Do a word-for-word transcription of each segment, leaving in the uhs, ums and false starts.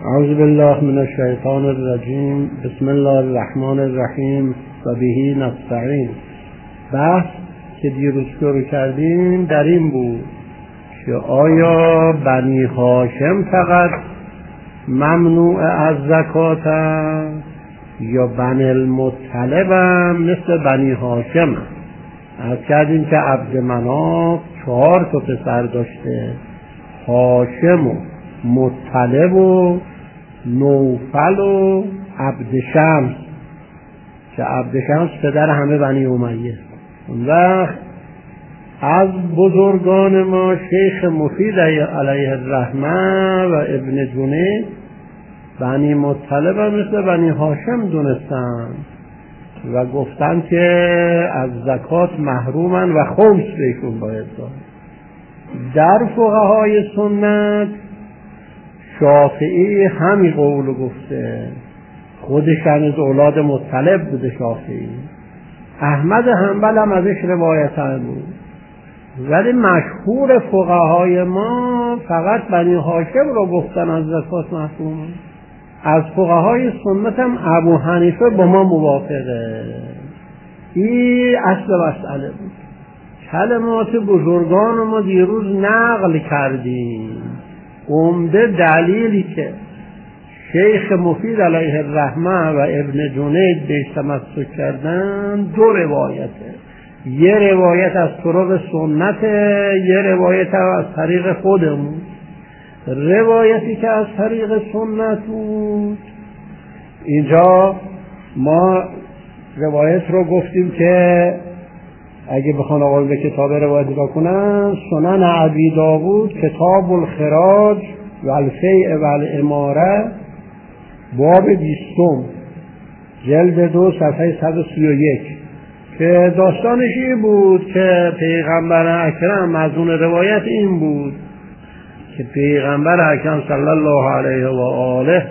اعوذ بالله من الشیطان الرجیم. بسم الله الرحمن الرحیم و به نستعین. بحث که دیروز شروع کردیم در این بود که آیا بنی هاشم فقط ممنوع از زکات است یا بنی المطلب هم مثل بنی هاشم؟ از کردیم که عبد مناف چهار تا پسر داشته، هاشم و مطلب و نوفل و عبد شمس، که عبد شمس پدر همه بنی امیه. اون وقت از بزرگان ما شیخ مفید علیه الرحمه و ابن جنید بنی مطلب هم مثل بنی هاشم دونستن و گفتن که از زکات محرومن و خمس بهشون باید داد. در فقهای سنت شافعی همین قول گفته، خودش از اولاد مطلب بوده شافعی. احمد حنبل هم ازش روایت بود، ولی مشهور فقهای ما فقط بنی هاشم رو گفتن از زکات محروم. از فقهای سنت هم ابو حنیفه با ما موافقه. این اصل مسئله بود. کلمات بزرگان ما دیروز نقل کردیم. عمده دلیلی که شیخ مفید علیه الرحمه و ابن جنید بهش تمسک کردن دو روایته. یه روایت از طرق سنته، یه روایت از طریق خودمون. روایتی که از طریق سنت بود، اینجا ما روایت رو گفتیم که اگه بخوان آقای به کتاب روایت نگاه کنن، سنن ابی داوود کتاب الخراج و الفیء و الاماره باب بیستم جلد دو صفحه صد و سی و یک، که داستانش این بود که پیغمبر اکرم از اون روایت این بود که پیغمبر اکرم صلی الله علیه و آله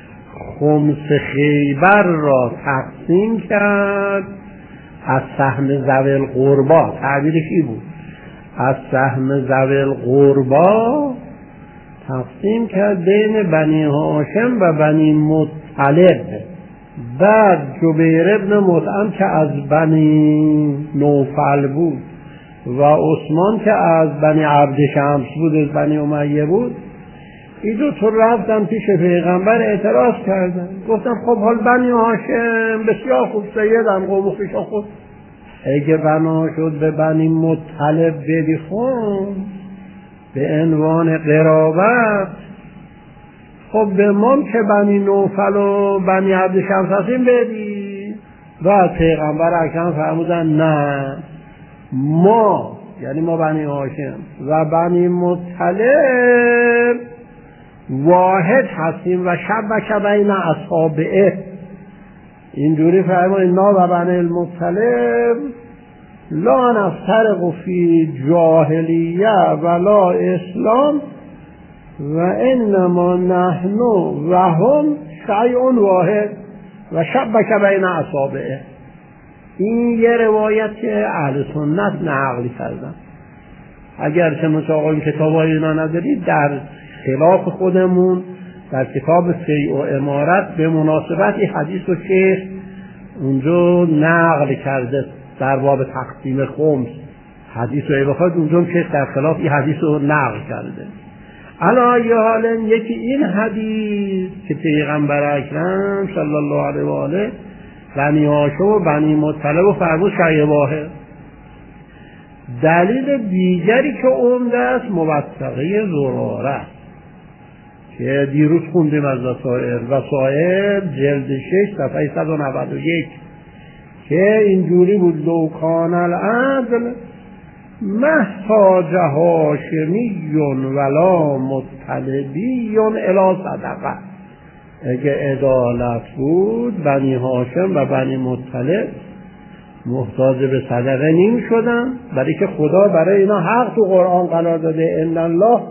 خمس خیبر را تقسیم کرد از سهم ذوی القربا. تعبیرش این بود، از سهم ذوی القربا تقسیم کرد بین بنی هاشم و بنی مطلب. بعد جبیر ابن مطعم که از بنی نوفل بود و عثمان که از بنی عبد شمس بود، از بنی امیه بود، این دو تو رفتن پیش پیغمبر اعتراض کردن، گفتن خب حال بنی هاشم بسیار خوب سیدن، قوم خویشا خود، اگه بنا شد به بنی مطلب بدی خون به عنوان قرابت، خب به ما که بنی نوفل و بنی عبد شمس هستیم بدی. و پیغمبر اکرم فرمودن نه، ما یعنی ما بنی هاشم و بنی مطلب واحد هستیم و شبک بین اصابعه. اینجوری فرمایند ما و بنی المطلب لا نفترق فی جاهلیه ولا اسلام و انما نحن و هم شیء واحد و شبک بین اصابعه. این یه روایت که اهل سنت نقل کردن. اگر که مطابق کتابای اینا ندارید، در خلاف خودمون در کتاب فیء و امارت به مناسبت این حدیث رو که اونجا نقل کرده در باب تقسیم خمس، حدیث رو بخواد اونجا که در خلاف این حدیث رو نقل کرده. علی حال یکی این حدیث که پیغمبر اکرم صلی الله علیه و آله بنی هاشم و بنی مطلب و فرمود شیء واحد. دلیل دیگری که عمده است موثقه زراره که دیروز خوندیم از وسائل وسائل جلد شش صفحه صد و نود و یک، که اینجوری بود لو کان العدل محتاج هاشمی ولا مطلبی الی صدقه. اگه عدالت بود بنی هاشم و بنی مطلب محتاج به صدقه نمی شدن، برای که خدا برای اینا حق تو قرآن قرار داده، ان الله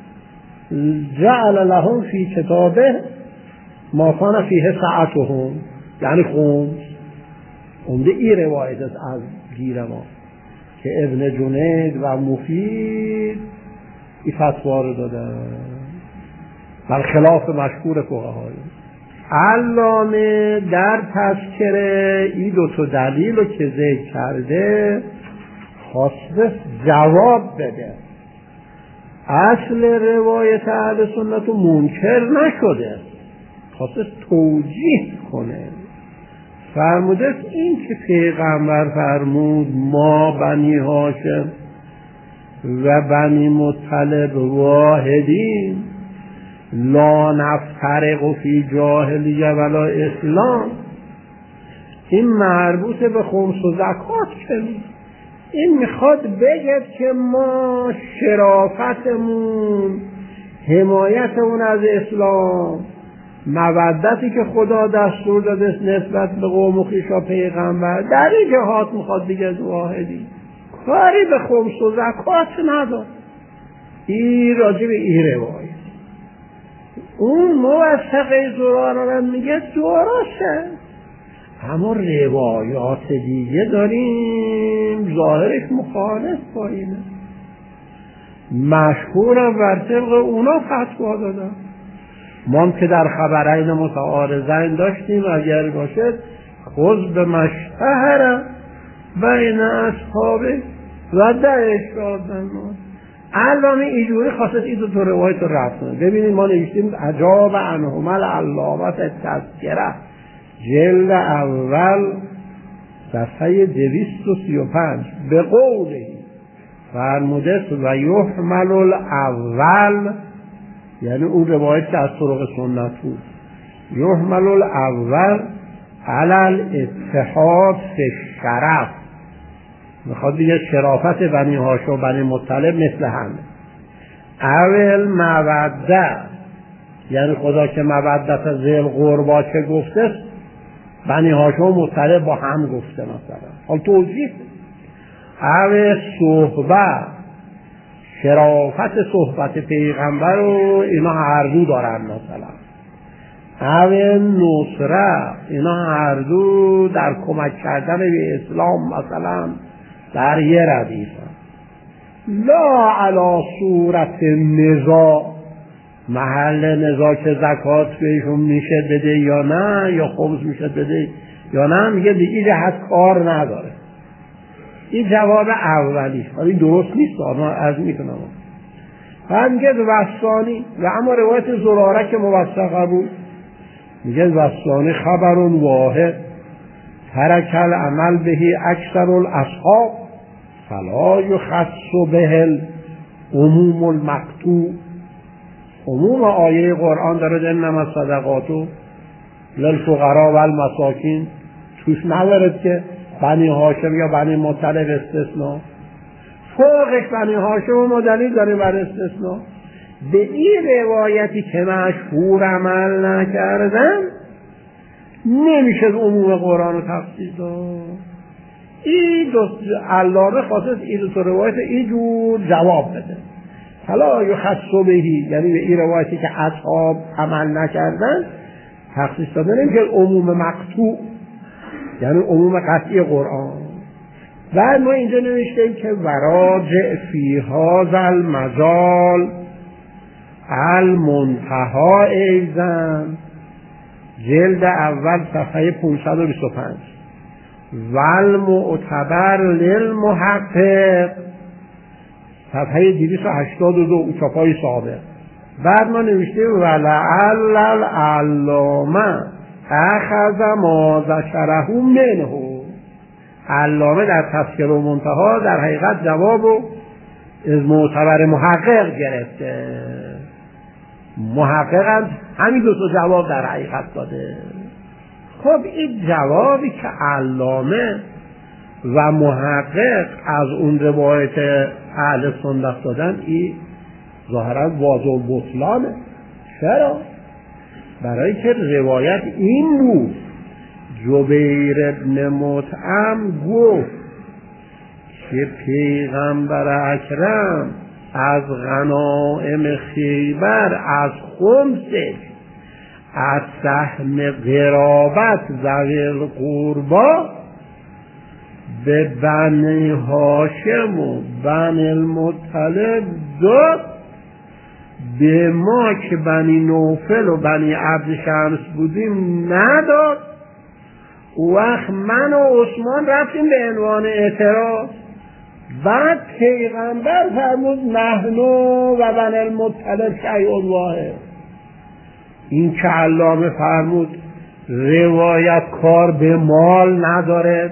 جعل لهم فی کتابه ما کان فیه سعتهم، یعنی خمس. اونده این روایت است از گیر ما که ابن جنید و مفید این فتوا رو دادن. برخلاف مشهور فقهای. علامه در تذکره این دو تا دلیل رو که ذکر کرده خواسته جواب بده. اصل روایت اهل سنت رو منکر نشده، خواسته توجیه کنه. فرموده این که پیغمبر فرمود ما بنی هاشم و بنی مطلب واحدین لا نفترق فی جاهلیه ولا اسلام، این مربوط به خمس و زکات کنید. این میخواد بگه که ما شرافتمون، حمایتمون از اسلام، مودتی که خدا دستور داده نسبت به قوم و خویش و پیغمبر، در این جهات میخواد بگه واحدی، کاری به خمس و زکات نداره. این راجع به این روایت. اون موثقه زراره رو میگه درسته، اما روایات دیگه داریم ظاهرش مخالف با اینه، مشهورم بر طبق اونا فتوا دادن. ما هم که در خبرین متعارضین داشتیم اگر باشد خذ به مشتهر بین اصحابه و دعش دادن. ما علامه اینجوری خواست این دو تا روایت رو رفت کنه. ببینید ما نوشتیم عجاب عنهما العلامه تذکره جلد اول صفحه دویست و سی و پنج به قوله فرموده و یحمل الاول، یعنی اون روایت که از طرق سنت بود، یحمل الاول علی الاتحاد فی الشرف، میخواد دیگه شرافت بنی هاشم و بنی مطلب مثل هم. اول موده، یعنی خدا که مودت ذی القربی چه گفته، بنی هاشم و مطلب با هم گفته مثلا. حال توضیح اول صحبت، شرافت صحبت پیغمبر رو اینا هر دو دارن مثلا. اول نصره، اینا هر دو در کمک کردن به اسلام مثلا در یه ردیفن. لا علی صورت نزاع، محل نزاع که زکات بهشون میشه بده یا نه، یا خمس میشه بده یا نه، میگه به این جهت کار نداره. این جواب اولی، ولی درست نیست، آنها از میکنم. بعد میگه وثانی و اما روایت زراره که موثقه بود، میگه وثانی خبر واحد ترک العمل بهی اکثر الاصحاب فلا یخص به العموم المقطوع. عموم آیه قرآن داره انما الصدقات للفقراء و المساکین، توش نداره که بنی هاشم یا بنی مطلب استثناء، فوقش بنی هاشم و مدلی داره بر استثناء. به این روایتی که مشهور عمل نکردن نمیشه عموم قرآن رو تفسیر داد. این دو علامه خواست این دو روایت اینجور جواب بده. حالا یخص بهی، یعنی به این روایتی که اصحاب عمل نکردن تخصیص داده، نمیشه عموم مقطوع، یعنی عموم قطعی قرآن. بعد ما اینجا نوشتیم که وراجع فی هذا المجال المنتهی ایضا جلد اول صفحه پانصد و بیست و پنج والمعتبر للمحقق صفحه دویست و هشتاد و دو چاپای سابق. بعد ما نوشتیم ولعل العلامه اخذ ما ذکره منه، علامه در تذکره و منتهی در حقیقت جواب رو از معتبر محقق گرفته. محقق هم همین دو تا جواب در حقیقت داده. خب این جوابی که علامه و محقق از اون روایت اهل سنت دادن این ظاهرا واضح و بطلانه. چرا؟ برای که روایت این بود جبیر ابن مطعم گفت که پیغمبر اکرم از غنائم خیبر از خمسش از سهم قرابت ذوی القربی به بنی هاشم و بنی المطلب داد به ما که بنی نوفل و بنی عبد شمس بودیم نداد. وقت من و عثمان رفتیم به عنوان اعتراض، بعد پیغمبر فرمود نحن و بنی المطلب شیء واحد. این که علامه فرمود روایت کار به مال نداره،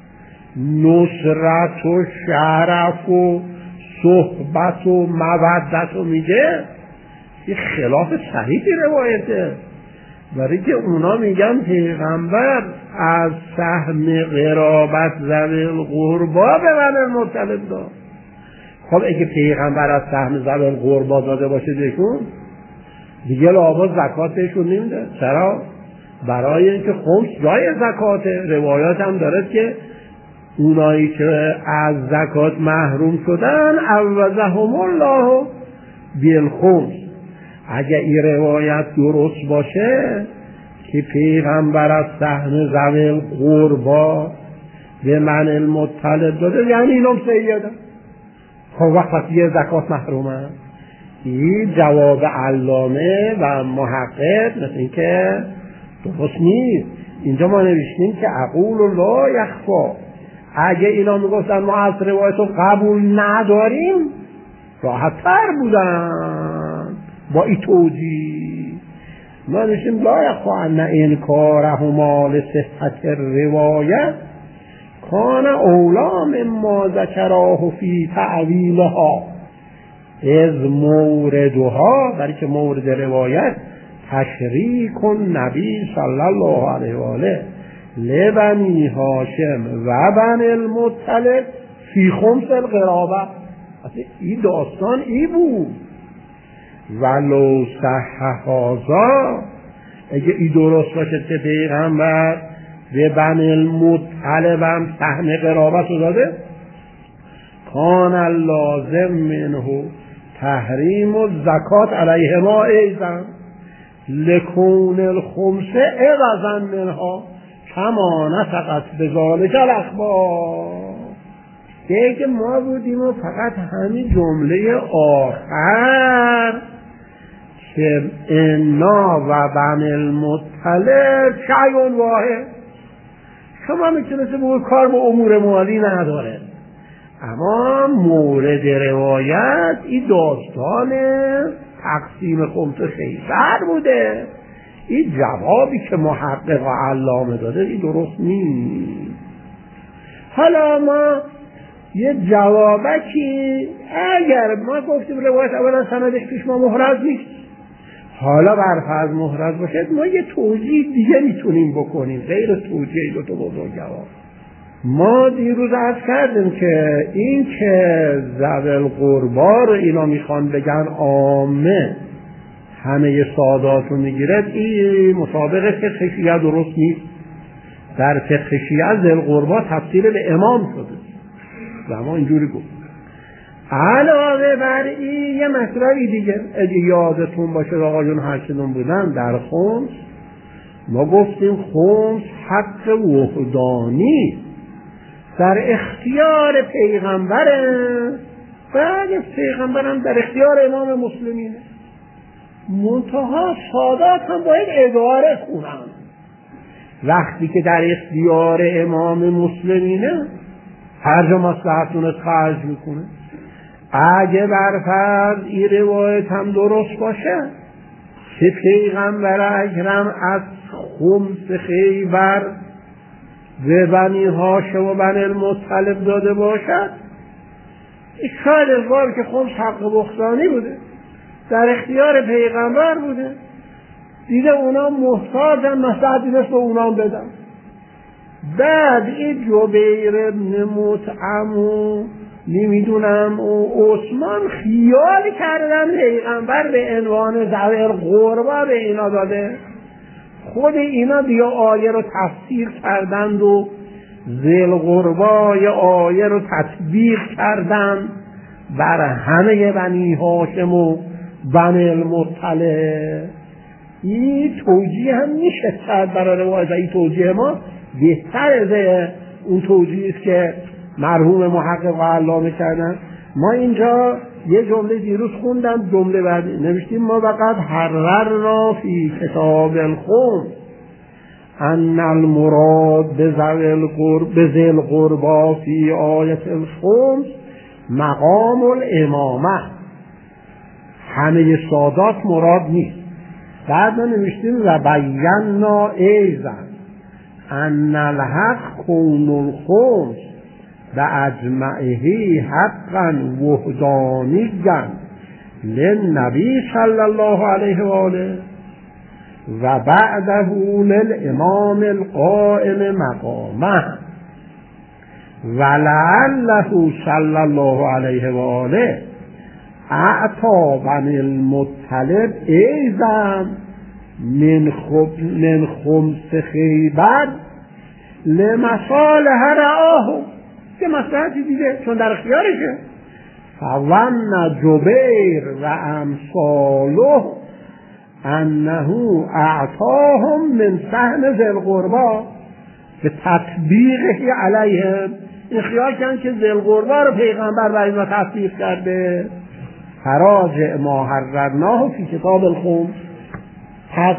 نصرت و شرف و صحبت و مودت و میگه، این خلاف صحیح روایته. برای که اونا میگن پیغمبر از سهم قرابت ذوی القربا به بنی المطلب داد. خب اگه پیغمبر از سهم ذوی القربا داده باشه بهشون، دیگه لابد زکات بهشون نمیده. چرا؟ برای اینکه خمس جای زکاته. روایات هم داره که اونایی که از زکات محروم شدن عوضهم الله بالخمس. اگه این روایت درست باشه که پیغمبر از سهم ذوی القربا به بنی المطلب داده، یعنی اینم سیده. خب وقت یه زکات محرومه. این جواب علامه و محقق مثل این که درست نیست. اینجا ما نوشتیم که اقول لا یخفا. اگه اینا میگفتن ما از روایت رو قبول نداریم راحت تر بودن با این توجیه. ما نوشتیم لا یخفا ان انکارهما لصحت الروایت کان اولا مما ذکراه فی تعویلها از موردها، برای که مورد روایت تشریک النبی صلی الله علیه و آله لبنی هاشم و بنی المطلب فی خمس القرابه. این داستان ای بود. ولو صح هذا، اگه ای درست باشه که پیغمبر به بنی المطلب هم سهم قرابت رو داده، کان لازم منه تحریم و زکات علیهما ایضا لکون الخمس عوضا منها کما نطقت بذالک الاخبار. دیگه ما بودیم و فقط همین جمله آخر که انا و بنی المطلب شیء واحد، شما میتونید بگوید کار با امور مالی نداره. اما مورد روایت این داستان تقسیم خمس خیبر بوده. این جوابی که محقق و علامه داده این درست نیست. حالا ما یه جوابکی، اگر ما گفتیم روایت اولا سندش پیش ما محرز نیست، حالا برفرض محرز باشه ما یه توجیه دیگه میتونیم بکنیم غیر توجیه دو تا بزرگوار. ما دیروز عرض کردیم که این که ذوی القربا رو اینا میخوان بگن عامه همه سادات رو میگیرد، این مطابق فقه شیعه درست نیست. در فقه شیعه ذوی القربا تفسیر به امام شده و ما اینجوری گفت. علاوه بر این یه مطلبی دیگه اگه یادتون باشه آقایون هرچنون بودن، در خمس ما گفتیم خمس حق وحدانی در اختیار پیغمبره، بعد از پیغمبرم در اختیار امام مسلمینه. منتها سادات هم باید اداره کنن. وقتی که در اختیار امام مسلمینه هر جا مصلحتونت خرج میکنه. اگه برفرض این روایت هم درست باشه که پیغمبر اکرم از خمس خیبر به بنی هاشم و بنی المطلب داده باشد، شاید ازوار که خمس حق بخشانی بوده، در اختیار پیغمبر بوده، دیده اونا محتاجن، مصلحتی مثل اونا بدن. بعد این جبیر ابن مطعم و نمیدونم و عثمان خیال کردن پیغمبر به عنوان ذوی القربا به اینا داده. خود اینا دیگه آیه رو تفسیر کردند و ذی القربا یه آیه رو تطبیق کردند بر همه بنی هاشم و بنی المطلب. این توجیه هم میشه کرد برای روایت. این توجیه ما بهتر از اون توجیه است که مرحوم محقق و علامه کردن. ما اینجا یه جمله دیروز خوندم، جمله بعد نوشتیم ما فقط حررنا فی کتاب الخمس ان المراد بذی القربا فی آیت الخمس مقام الامامه، همه سادات مراد نیست. بعد ما نوشتیم و بینا ایضا ان الحق کون الخمس و اجمعه حقا وحدانیا للنبی صلی الله علیه و آله و بعده للامام القائم مقامه ولعله صلی الله علیه و آله اعطا بنی المطلب ایضا من من خمس خیبر لمصالح رعاه، که مصلحتی دیگه چون در اختیارشه. فظن جبیر و امثاله انه اعطاهم من سهم ذی القربا به تطبیقه علیهم، این خیال کردن که ذی القربا رو پیغمبر برای ما تطبیق کرده. فراجع ما حررناه فی کتاب الخمس. پس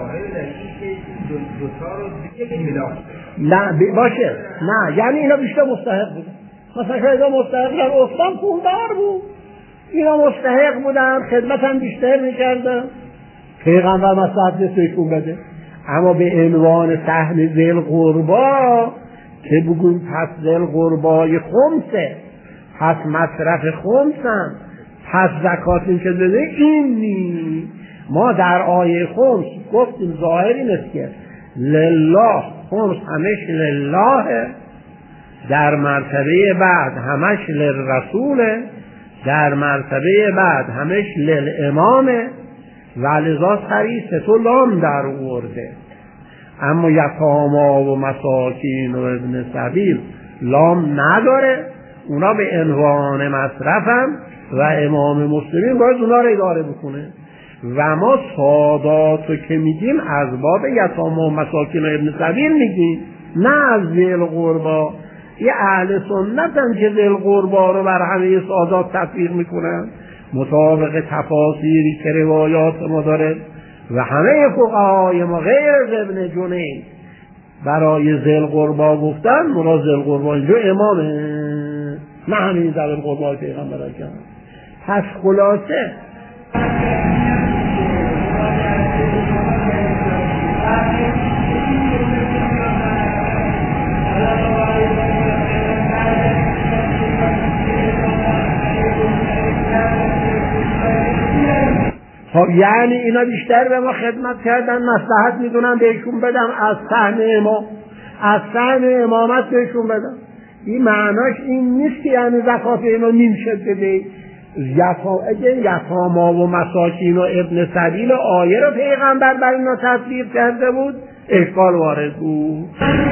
نه باشه، نه یعنی اینا بیشتر مستحق بودن. مثلا شاید مستحق بودن، اسلام خوندار بود، اینا مستحق بودن، خدمت هم بیشتر میکردن، پیغمبر مصلحت نسیشون بده. اما به عنوان سهم ذی القربا که بگویم پس ذی القربای خمسه، پس مصرف خمسن، پس زکات این که داده، این نی. ما در آیه خمس گفتیم ظاهر این است که لله، خمس همش لله، در مرتبه بعد همش للرسوله، در مرتبه بعد همش للامامه، ولذا سریع تو لام در آورده. اما یتاما و مساکین و ابن سبیل لام نداره، اونا به عنوان مصرفم و امام مسلمین باید اونا رو اداره بکنه. و ما ساداتو که میگیم از باب یتاما و مساکین و ابن سبیل میگیم، نه از ذی القربا. یه اهل سنتن که ذی القربا رو بر همه سادات تطبیق میکنن مطابق تفاسیری که روایات ما داره و همه فقهای ما غیر ابن جنید برای ذی القربا گفتن مراد ذی القربا اینجا امامه، نه همین ذی القربا پیغمبر اکرم. پس خلاصه خب یعنی اینا بیشتر به ما خدمت کردن، مصلحت میدونن بهشون بدم از سهم امام، از سهم امامت بهشون بدم. این معناش این نیست که یعنی زکات اینا نیم شد بده. یتاما و مساکین و ابن سبیل آیه رو پیغمبر بر اینا تطبیق کرده بود، اشکال وارد بود.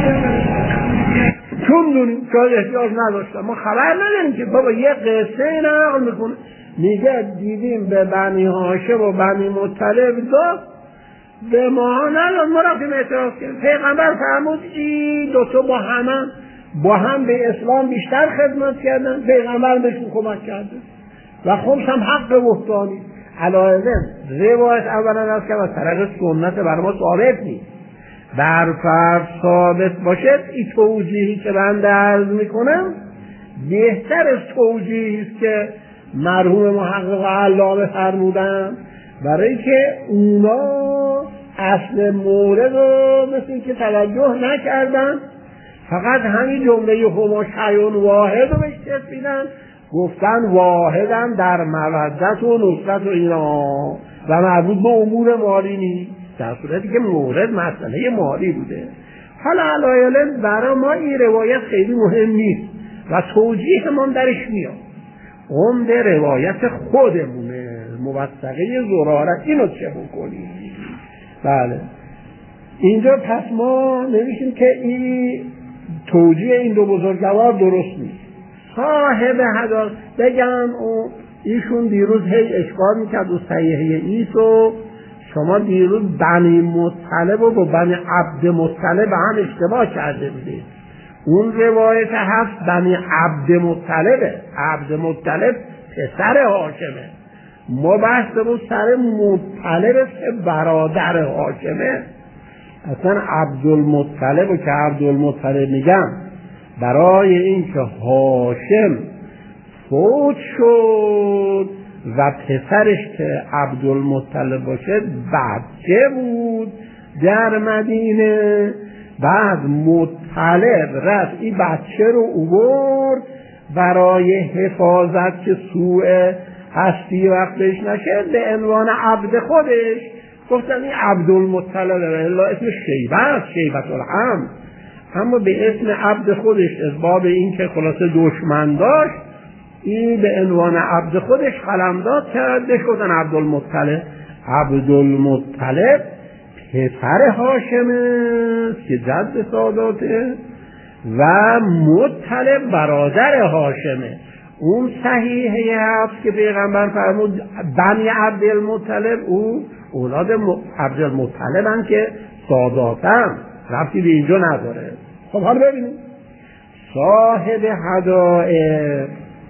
چون دونیم شاید احتیاج نداشتم، ما خبر نداریم که بابا یه قصه نقل میکنه میگه دیدیم به بنی هاشم و بنی مطلب داد به ما نداد، ما رفتیم اعتراض کردیم. پیغمبر فرمود این دوتا با هم با هم به اسلام بیشتر خدمت کردن، پیغمبر بهشون کمک کرده و خمس هم حق وحدانی. علاوه روایت اولا از که از طرق سنت بر ما ثابت نیست، بر فرض ثابت باشد این توجیهی که بنده عرض میکنم بهتر از توجیهی است که مرحوم محقق علامه فرمودن، برای که اونا اصل مورد رو مثل این که توجه نکردن، فقط همین جمله هما شیء واحد رو بهش رسیدن، گفتن واحدن در مودت و نصرت و اینا و مربوط به امور مالی نیست، در صورتی که مورد مسئله مالی بوده. حالا علایل برای ما این روایت خیلی مهم نیست و توجیه ما درش میاد، عمده روایت خودمونه، موثقه زراره، اینو چه بکنیم؟ بله اینجا پس ما نمیشیم که این توجیه این دو بزرگوار درست نیست. صاحب حداث بگم او ایشون دیروز هی اشکال میکرد و صحیحه ایسو شما دیروز بنی مطلب و با بنی عبد مطلب به هم اشتباه کرده بودید. اون روایت هست بنی عبد مطلبه، عبد مطلب پسر هاشمه. ما بحث رو سر مطلب برادر هاشمه. اصلا عبدالمطلب که عبدالمطلب میگم برای اینکه هاشم فوت شد و پسرش که عبدالمطلب باشه بچه بود در مدینه، بعد مطلب رفت این بچه رو اوورد برای حفاظت که سوء هستی وقتش نشه به عنوان عبد خودش گفتن این عبدالمطلب، الا اسم شیبه است، شیبت الحمد، اما به اسم عبد خودش از باب این که خلاصه دشمن داشت این به عنوان عبد خودش قلمداد کرد بهش گفتن عبدالمطلب. عبدالمطلب پسر هاشمه که جد ساداته و مطلب برادر هاشمه. اون صحیحه هست که پیغمبر فرمود بنی عبدالمطلب، او اولاد عبدالمطلب هم که ساداتم، ربطی به اینجا نداره. خب حالا ببینیم صاحب هدایق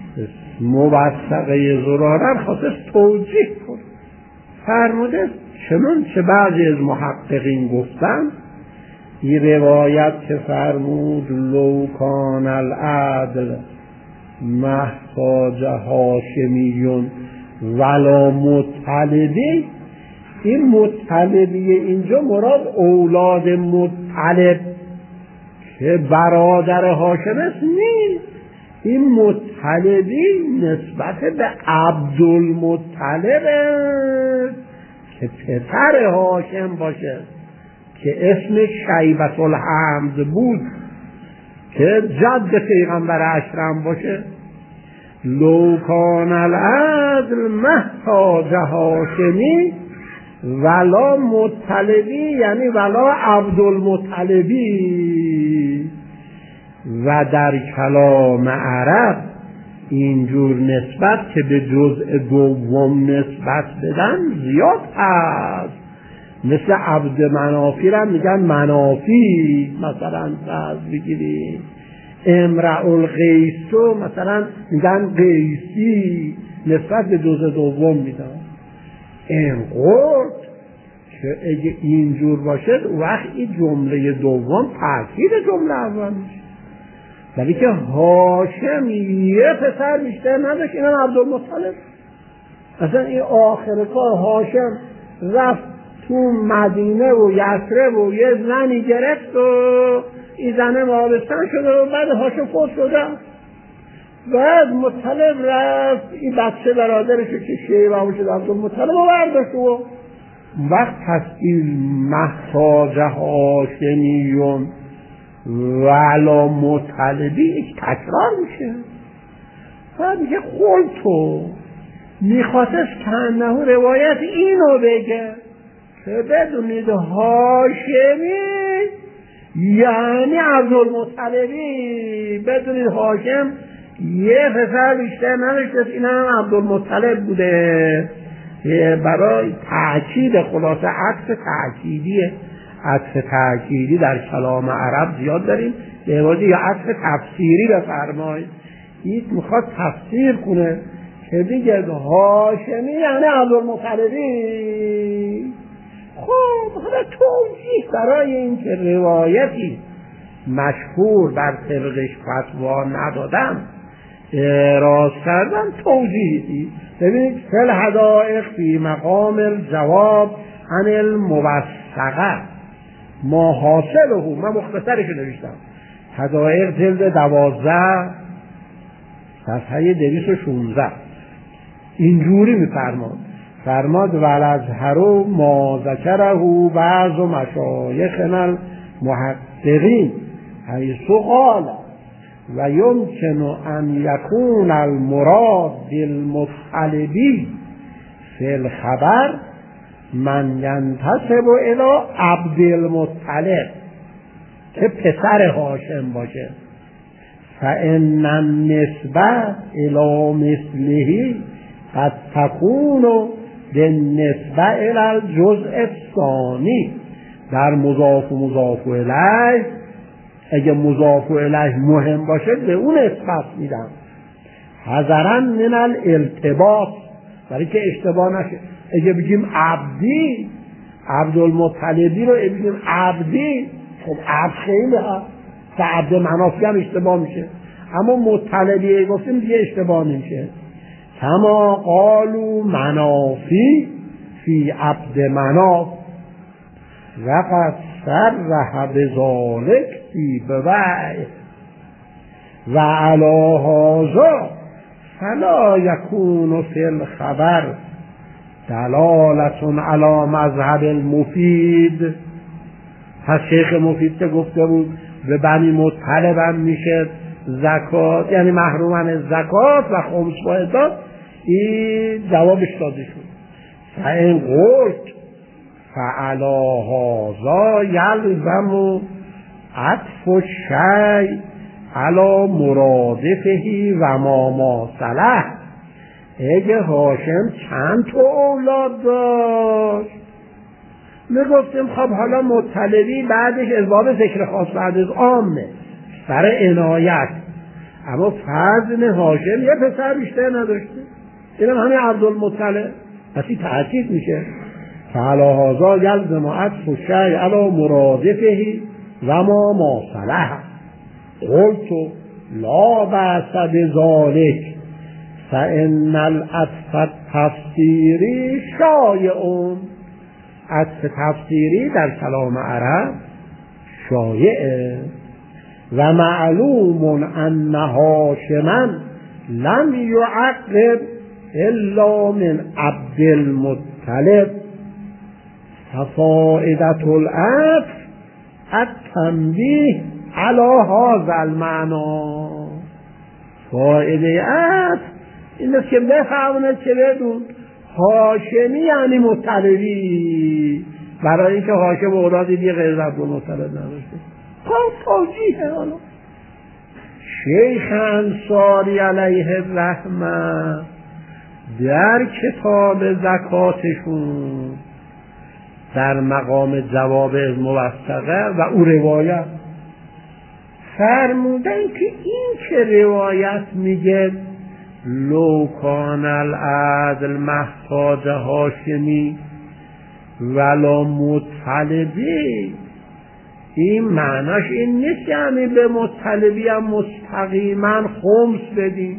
موثقه زرارم خواست توجیه کن، فرموده چنون چه بعضی از محققین گفتن این روایت که فرمود لو کان العدل محتاج هاشمیون ولا مطلبی، این مطلبی اینجا مراد اولاد مطلب که برادر هاشم است نیست، این مطلبی نسبت به عبدالمطلب که پسر هاشم باشه که اسمش شیبت الحمد بود که جد پیغمبر اکرم باشه. لو کان العدل محتاج هاشمی ولا مطلبی یعنی ولا عبدالمطلبی. و در کلام عرب اینجور نسبت که به جزء دوم نسبت بدن زیاد هست، مثل عبد منافی را میگن منافی مثلا فرض بگیرید، امرأ القیسو مثلا میگن قیسی، نسبت به جزء دوم میدن. اینقدر که اگه اینجور باشه وقت این جمله دوم تأکید جمله اول میشه، ولی که هاشم یه پسر بیشتر نداشت، اینم عبدالمطلب. اصلا این آخر کار هاشم رفت تو مدینه و یثرب و یه زنی گرفت و این زنه مابستن شده و بعد هاشم فوت شده، بعد مطلب رفت این بچه برادرش که شیبه هم شده عبدالمطلب و برداشت و وقت هست این محتاج هاشمیون ولا مطلبی تکرار میشه. بعد میگه خلطو میخواستش کنه روایت اینو بگه که بدونید هاشمی یعنی عبدالمطلبی، بدونید هاشم یه پسر بیشتر نداشت، این هم عبدالمطلب بوده. برای تأکید خلاصه عطف تأکیدیه، عطف تأکیدی در کلام عرب زیاد داریم، به عوض یا عطف تفسیری بفرمایید. این میخواد تفسیر کنه که دیگه هاشمی یعنی عبدالمطلبی. خب حالا توجیه برای این که روایتی مشهور بر طبقش فتوا ندادن اعراض کردن توجیهی. ببینید فل هدایق فی مقام الجواب عن الموثقه ما حاصله، من مختصرش نوشتم، هدایق جلد دوازده صفحه دویست و شانزده اینجوری میفرماد، فرماد ولازهرو ما ذکره بعض مشایخنا المحققین حیث قال و یمکن ان یکون المراد بالمطلبی فی الخبر من ینتسب الی عبدالمطلب که پسر هاشم باشه، فان النسبه الی مثله قد تكون بالنسبه الی الجزء الثانی، در مضاف و مضاف الیه اگه مضاف الیه مهم باشه به اون نسبت میدم، حذرا من الالتباس، برای که اشتباه نشه. اگه بگیم عبدی، عبدالمطلبی رو بگیم عبدی، خب عبد خیلی هست، تا عبد منافی هم اشتباه میشه، اما مطلبی گفتیم دیگه اشتباه نمیشه. کما قالوا منافی فی عبد مناف وقد صرح بذلک فی بویع و علی هذا فلا یکون فی الخبر دلالة علی مذهب المفید. پس شیخ مفید که گفته بود به بنی مطلب هم میشه زکات، یعنی محرومن از زکات و خمس و عداد، این جوابش داده شد. فإن قلت فعلی هذا یلزم عطف الشیء علی مرادفه و ما ماثله. اگه هاشم چند تا اولاد داشت، میگفتیم خب حالا مطلبی بعدش از باب ذکر خاص بعد از عامه برای عنایت، اما فرض هاشم یه پسر بیشتر نداشته، اینم همین عبدالمطلب، پسی تأکید میشه فعلی هذا یلزم عطف الشیء علی مرادفه و ما ماثله. قلت لا بأس بذلک فإن العطف التفسیری شایع. عطف تفسیری در کلام عرب شایعه و معلوم ان هاشما لم یعقب الا من عبد المطلب. ففائدة العطف التنبیه علی هذا المعنی. فائده عطف این است که بفهمونه که بدون هاشمی یعنی مطلبی، برای اینکه هاشم اولادی دیگه غیر عبدالمطلب نداشته. خب توجیه. حالا شیخ انصاری علیه الرحمه در کتاب زکاتشون در مقام جواب از موثقه و او روایت فرمودن که این که روایت میگه لو کان العدل محتاج هاشمی ولا مطلبی، این معناش این نیست یعنی به مطلبی هم مستقیما خمس بدیم،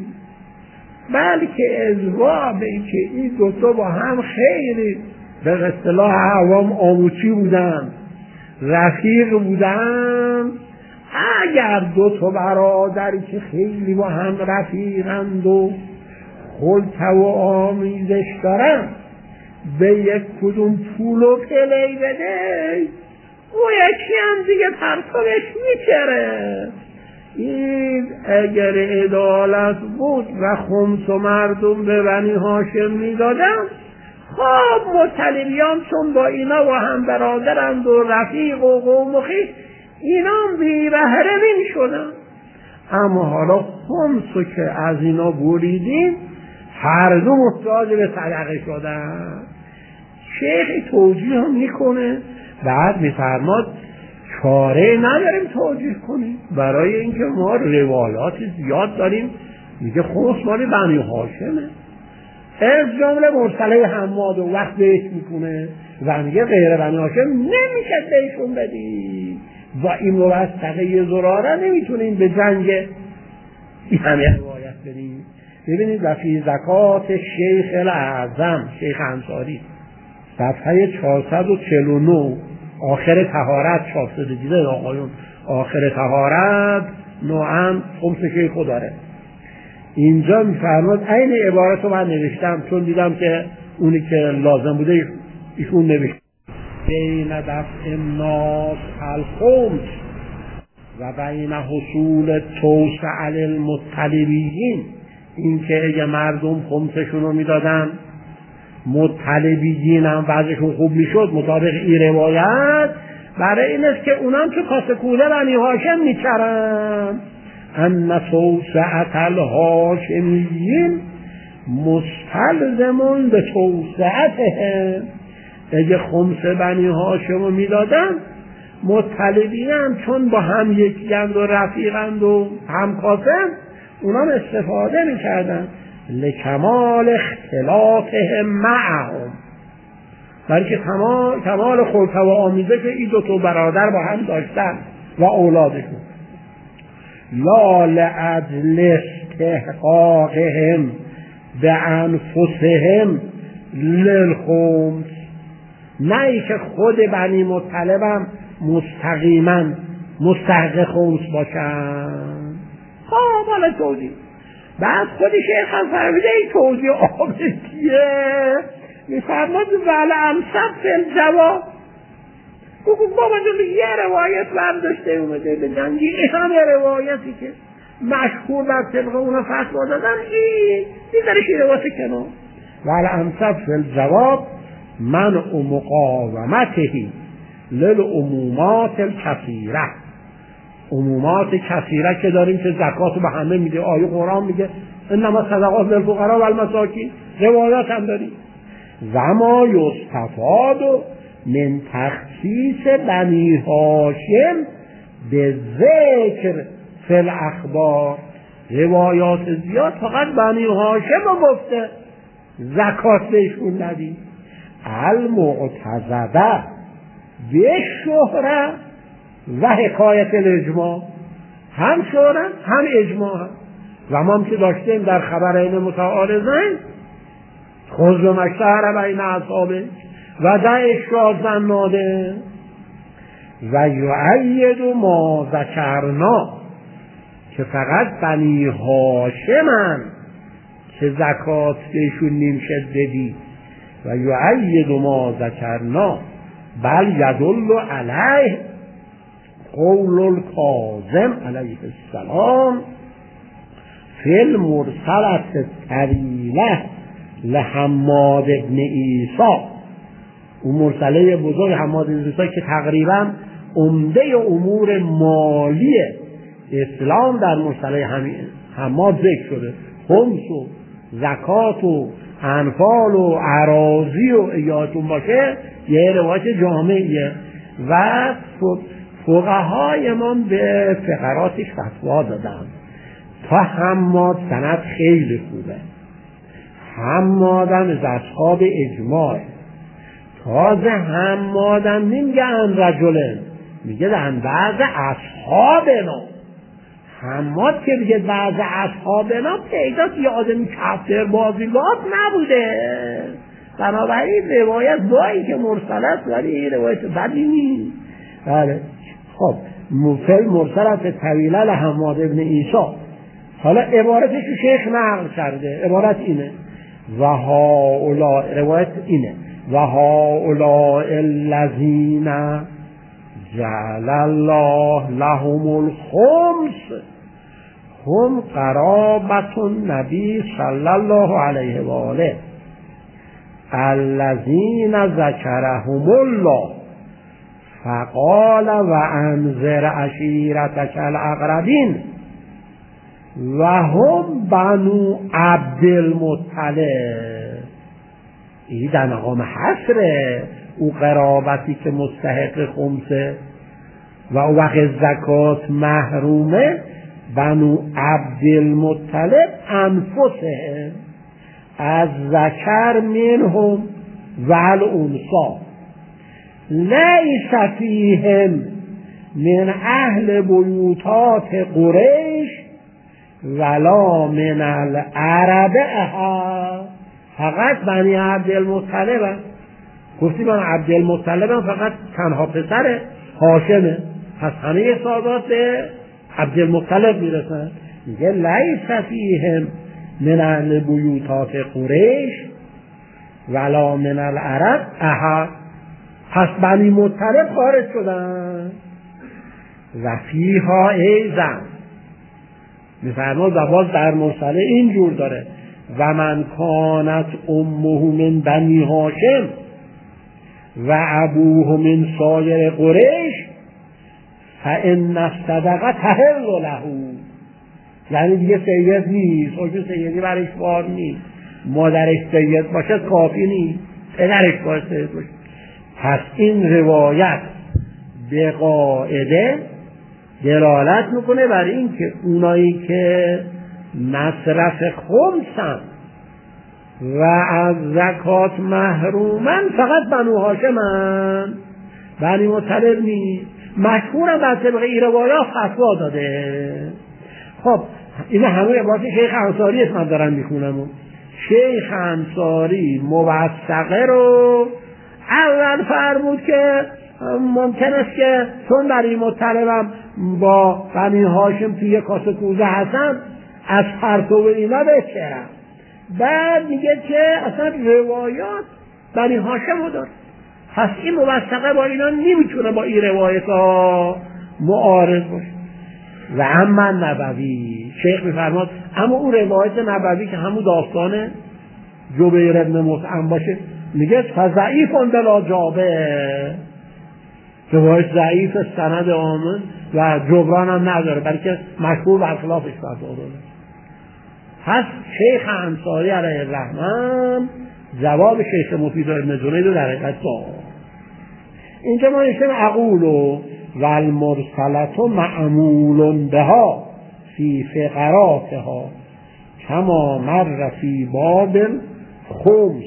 بلکه ازوا به که این دوتا با هم خیلی به اصطلاح عوام آموچی بودن، رفیق بودن. اگر دو تا برادری که خیلی با هم رفیقند و خلطه و آمیزش دارن به یک کدوم پول و پلی بده، او یکی هم دیگه پرتابش میکره. این اگر عدالت بود و خمس و مردم به بنی هاشم میدادن، خب مطلبیان چون با اینا با هم برادرند و رفیق و قوم و خویش، اینا هم بی بهره می شدن. اما حالا خمسو که از اینا بریدیم هر دو محتاج به صدقه شدن. شیخ توجیه هم میکنه، بعد میفرماد چاره نداریم توجیه کنیم، برای اینکه ما روایات زیاد داریم میگه خمس مال بنی هاشمه، از جمله مرسله حماد و وقت بهش میکنه و میگه غیر بنی هاشم نمیشه بهشون بدی، با این موثقه زراره نمیتونیم به جنگ این همه روایت بدیم. ببینید و فی زکات شیخ الاعظم شیخ انصاری صفحه چهارصد و چهل و نه آخر طهارت چاپ شده، دیده آقایون آخر طهارت نوعا خمس شیخو داره. اینجا میفرماد عین عبارت رو من نوشتم چون دیدم که اونی که لازم بوده ایشون نوشت بین دفع الناس الخمس و بین حصول توسع المطلبین، این که اگه مردم خمسشون رو میدادن مطلبین هم وضعشون خوب میشد مطابق این روایت، برای این است که اونم که کاسه کوله بنی هاشم میچرن. ان توسعت الهاشمیین مستلزمون به توسعتهم، اگه خمس بنی هاشم رو میدادن مطلبین هم چون با هم یکی‌اند و رفیقند و همکاسند، اونا استفاده میکردن لکمال اختلافهم معهم، برای که کمال خلق و آمیزه که این دو تا برادر با هم داشتن و اولادشون. لا لعدل استحقاقهم به انفسهم للخمس، نه ای که خود بنی مطلب هم مستقیما مستحق خمس باشن. خب حالا توضیح بعد خود شیخ هم فرمیده این توضیح آبتیه میفرماد ول امسب فی الجواب. بگو بابا جون یه روایت برداشته اومده به جنگی، این همه روایتی که مشهور بر طبق اونا فتوا دادن، این دیگرش این روایت کنو ول امسب فی الجواب منع مقاومته للعمومات الکثیره. عمومات کثیره که داریم که زکات رو به همه میده، آیه قرآن میگه انما صدقات للفقراء و المساکین، روایات هم داریم. و ما یستفاد من تخصیص بنی هاشم به ذکر فی الاخبار، روایات زیاد فقط بنی هاشم رو گفته زکات بهشون ندید. المعتزده به شهره و حکایت الاجماع، هم شهره هم اجماع هم. و ما هم که داشتیم در خبرین متعارضین خذ مشتهر بین اصحابه و دع شاذ ناده و یؤید ما ذکرنا، که فقط بنی هاشمن که زکات بهشون نمیشه بدی. و یؤید ما ذکرنا بل یدل علیه قول الکاظم علیه السلام فی المرسلة الطویلة لحماد ابن عیسی. اون مرسله بزرگ حماد ابن عیسی که تقریبا عمده امور مالی اسلام در مرسله حماد ذکر شده، خمس و زکات و انفال و اراضی و یادتون باشه یه روایت جامعیه. و فقهای ما به فقراتش فتوا دادن. تا حماد سند خیلی خوبه، حمادم از اصحاب اجماع، تازه حمادم نمیگن رجلن، میگه در بعض اصحابنا. حماد که میگه بعض اصحابنا پیداست یه آدمی کفتر بازیگات نبوده، بنابراین روایت با این که مرسل است ولی روایت بدی نیست. بله خب مفل مرسلت طویله لحماد ابن عیسی. حالا عبارتش شیخ نقل کرده، عبارت اینه و هؤلاء، روایت اینه و هؤلاء الذین جعل الله لهم الخمس هم قرابة النبی صلی الله علیه و آله الذین ذکرهم الله فقال و انذر عشیرتک الاقربین و هم بنو عبدالمطلب. این در مقام حصره او قرابتی که مستحق خمسه و او وقت زکات محرومه. بنو عبدالمطلب انفسه از ذکر منهم و الانثی لیس فیهم من اهل بیوتات قریش ولا من العرب اها. فقط بنی عبدالمطلب هم گفتیم من عبدالمطلب هم فقط تنها پسر هاشمه، پس همه سادات به عبدالمطلب میرسن. میگه لیس فیهم من اهل بیوتات قریش ولا من العرب اها، پس بنی مطلب خارج شدن. و فیها ایزن میفرماد و باز در مرسله اینجور داره و من کانت امه من بنی هاشم و ابوه من سایر قریش فان الصدقه تحل له. یعنی دیگه سید نیست، او سیدی برش بار نیست، مادرش سید باشه کافی نیست، پدرش باشه سید باشه. پس این روایت به قاعده دلالت میکنه بر این که اونایی که مصرف خمسن و از زکات محرومن فقط بنو هاشمن، بنی مطلب نیست. مشهورم بر طبق این روایات فتوا داده. خب این همه عبارت شیخ انصاری است من دارم میخونم. شیخ انصاری موثقه رو اول فرمود که ممکن است که چون بنی مطلبم با بنی هاشم توی یک کاسه کوزه هستن از پرتو اینا بچرم. بعد میگه که اصلا روایات بنی هاشم رو داره، پس این موثقه با اینا نمیتونه با این روایت ها معارض باشه. و اما نبوی شیخ میفرماد اما اون روایت نبوی که همون داستان جبیر ابن مطعم باشه میگه فضعیف بلا جابه، روایت ضعیف سند آمن و جبران هم نداره بلکه مشهور برخلافش فتوا داده. پس شیخ انصاری علیه الرحمن جواب شیخ مفید ابن جنید رو در حقیقت داد. اینجا ما نشتیم اقولو و المرسلت معمول بها فی فقراتها کما مر فی باب خمس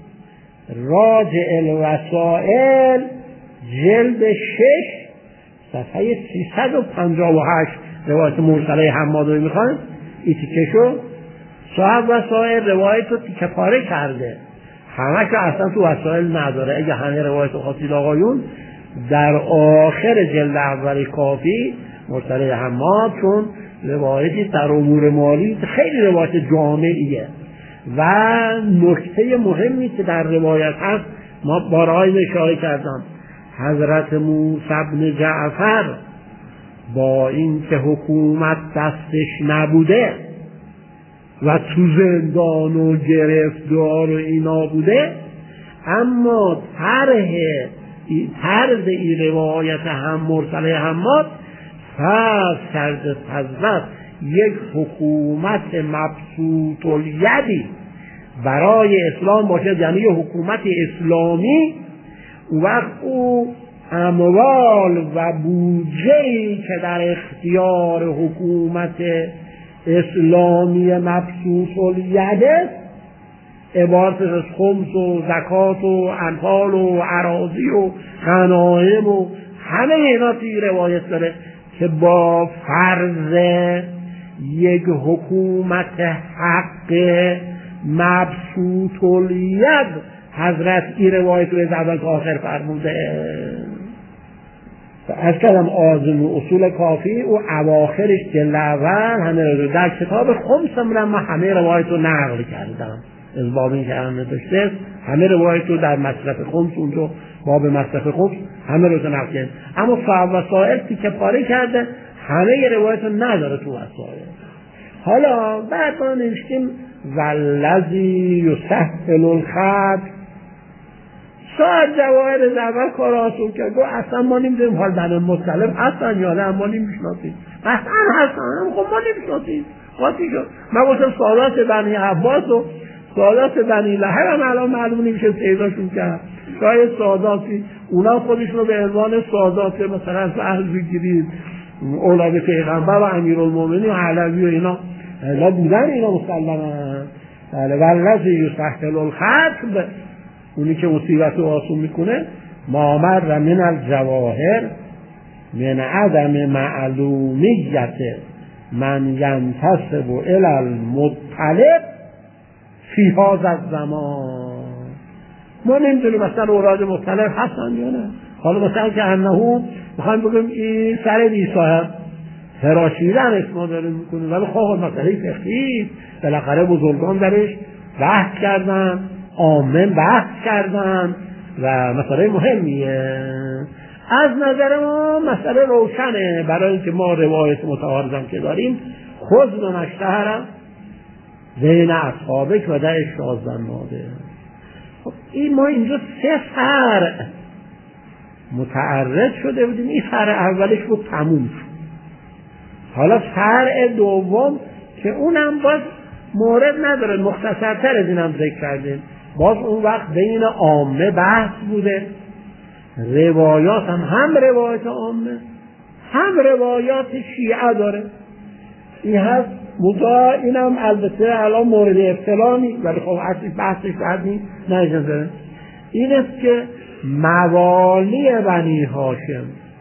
راجع الوسائل جلد شش صفحه سیصد و پنجاه و هشت روایت مرسله حماد رو میخوایم این تیکشو صاحب وسائل روایت رو تیکه پاره کرده، همه که اصلا تو وسائل نداره. اگه همه روایت رو خواستید آقایون در آخر جلد اولی کافی مرسله حماد، چون روایتی در امور مالی خیلی روایت جامعیه و نکته مهمی که در روایت هست ما بارهای اشاره کردم. حضرت موسی بن جعفر با اینکه حکومت دستش نبوده و تو زندان و گرفتار و اینا بوده، اما طرح طرز این روایت هم مرسله حماد فرض کرده حضرت یک حکومت مبسوط الیدی برای اسلام باشد، یعنی یک حکومت اسلامی. وقت او اموال و بودجه‌ای که در اختیار حکومت اسلامی مبسوط الید است عبارت از خمس و زکات و انفال و اراضی و غنایم و همه اینا توی روایت داره که با فرض یک حکومت حق مبسوط الید حضرت این روایت رو از اول تا آخر فرموده. از کلم آزم و اصول کافی و اواخرش جلد اول همه رو در کتاب خمس هم من همه روایت رو نقل کردم از بابی که همه داشته همه روایت رو در مصرف خمس اونجا باب مصرف خمس همه رو نقل کردم، اما صاحب وسائل که پاره کرده همه روایت رو نداره تو وسائل. حالا بعد ما نوشتیم والذی یسهل الخط، شاید جواهر از اول کار آسون که گو اصلا ما نمیدونیم حال بنی مطلب هستن یا نه، ما نمیشناسیم. اصلا هستن خب ما نمیشناسیم قاطی شد. من گفتم سادات بنی عباس و سادات بنی لهب هم الان معلوم نمیشه پیداشون کرد. شاید ساداتی اونا خودشون رو به عنوان سادات مثلا فهل بگیرید اولاد پیغمبر و امیرالمومنین و علوی و اینا اینا بودن، اینا مسلما والذی یسهل الخط، اونی که مصیبت رو آسون میکنه. ما مر من الجواهر من عدم معلومیت من ینتسب الی المطلب فی هذا الزمان، ما نمیدونیم مثلا اولاد مطلب هستن یا نه. حالا مثلا که انهو میخوایم بگیم این سر بیصاحب فراشیدن اسما داره میکنه، ولی خواه مسئله فقهی بالاخره بزرگان درش بحث کردن، عامه بحث کردن و مسئله مهمیه. از نظر ما مسئله روشنه، برای اینکه ما روایت متعارضم که داریم خود و نشتهرم بین اصحابک و ده شازن ماده. خب این ما اینجا سه فرع متعرض شده بودیم، این فرع اولش رو تموم شد. حالا فرع دوم که اونم باز مورد نداره، مختصرتر از اینم ذکر کردیم، باز اون وقت بین عامه بحث بوده روایات هم هم روایات عامه هم روایات شیعه داره. این هست مدعا، اینم البته الان مورد ابتلا نیست ولی خب اصلی بحثش بعد نیست، نه اجازه. این است که موالی بنی هاشم،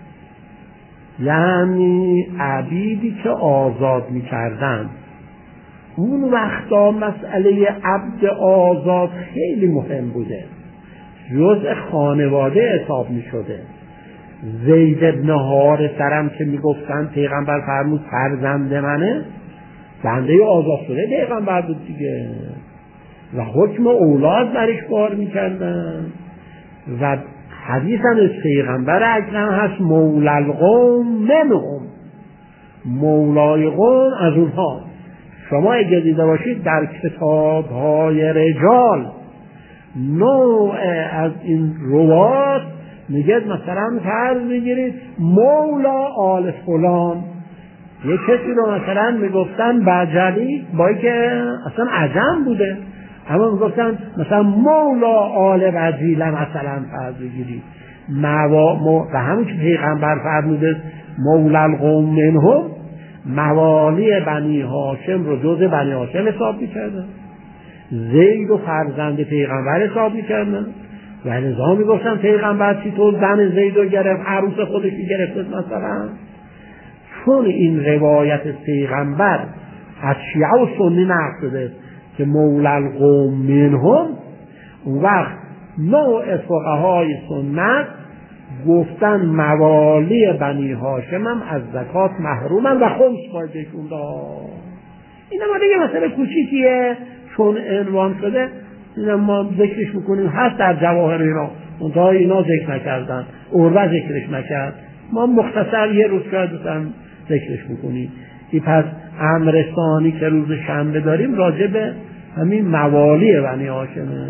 یعنی عبیدی که آزاد می کردن، اون وقتا مسئله عبد آزاد خیلی مهم بوده، جزء خانواده حساب می شده. زید ابن حارثه که می گفتن پیغمبر فرمود فرزند منه، بنده آزاد شده پیغمبر بود دیگه و حکم اولاد برش بار می کردن. و حدیث هم از پیغمبر اکرم هست مولا القوم منهم، مولای قوم از اونها. شما اگه دیده باشید در کتاب های رجال نوع از این روات میگه مثلا فرض میگیرید مولا آل فلان، یک کسی رو مثلا میگفتن بجلی با که اصلا عجم بوده، اما میگفتن مثلا مولا آل بجیله مثلا فرض بگیرید مو... و همون که پیغمبر فرموده مولا القوم منهم، موالی بنی هاشم رو جز بنی هاشم حساب میکردن، زید و فرزند پیغمبر حساب میکردن و نظام میگفتن پیغمبر چی طور زن زید رو گرفت، عروس خودشی گرفت مثلا. چون این روایت پیغمبر از شیعه و سنی نقل شده که مولا القوم منهم، اون وقت نوع فقهای سنت گفتن موالی بنی هاشم هم از زکات محرومن و خمس باید بهشون داد. این ما دیگه مسئله کوچیکیه چون عنوان شده، این ما ذکرش میکنیم، هست در جواهر اینا، منتها اینا ذکر نکردن، عروه ذکرش نکرد، ما مختصر یه روز شاید بسن ذکرش میکنیم. این پس امر ثانی که روز شنبه داریم راجع به همین موالی بنی هاشمه.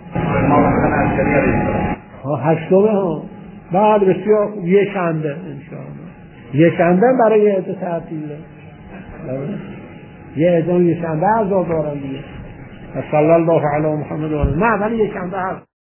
هشتمه ها بعد بسیار یه شنبه انشاءالله، یه شنبه برای عده تعطیله، یه عده یه شنبه عذاب دارن دیگه. صلی الله علی محمد و آله. نه ولی یه شنبه هست.